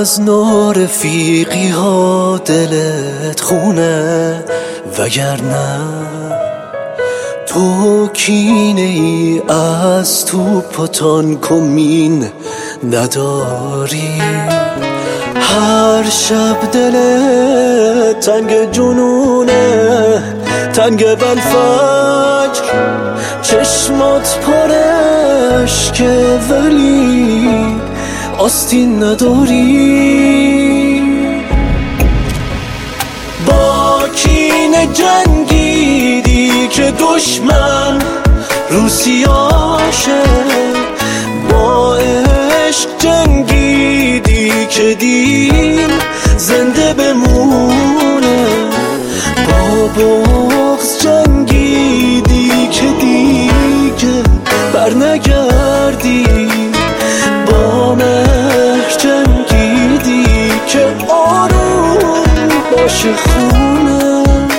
از نو رفیقی ها دلت خونه، وگرنه تو کینه ای از توپ و تانک و مین نداری. هر شب دلت تنگ جنونه، تنگ بلفجر، چشمات پرش که ولی آستین نداری. با کینه جنگیدی که دشمن روسیاشه، با عشق جنگیدی که دین زنده بمونه، با بغض جنگیدی که دیگه برنگردی، با مهر جنگیدی که آروم باشه خونه.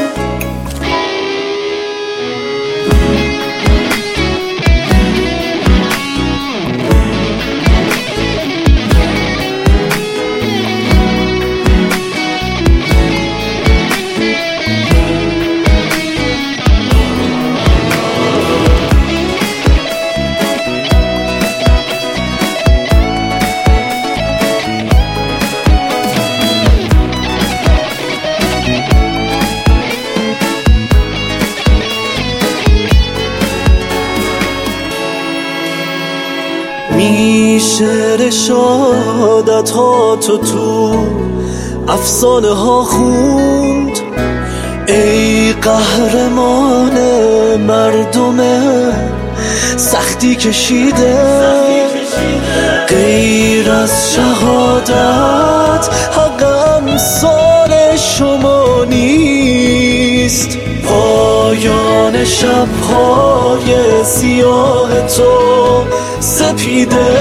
میشه رشادت ها تو افسانه ها خوند، ای قهرمان مردم سختی کشیده. غیر از شهادت حق امثال شما نیست، پایان شب‌های سیاه تو سپیده.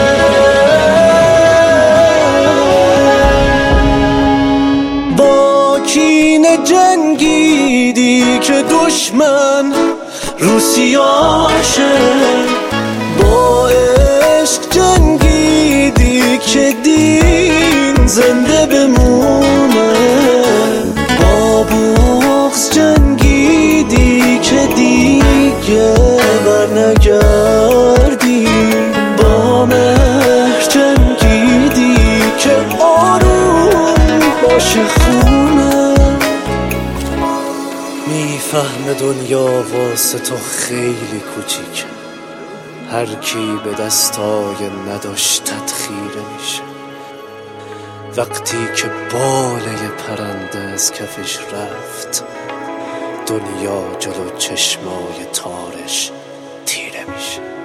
با کینه جنگیدی که دشمن روسیاشه، با عشق جنگیدی که دین زنده بمونه، با بغض جنگیدی که دیگه برنگردی، با مهر جنگیدی که آروم باشه خونه. میفهمه دنیا واسه تو خیلی کوچیکه، هر کی به دستای نداشتت خیره میشه، وقتی که باله پرنده از کفش رفت، دنیا جلو چشمای تارش تیره میشه.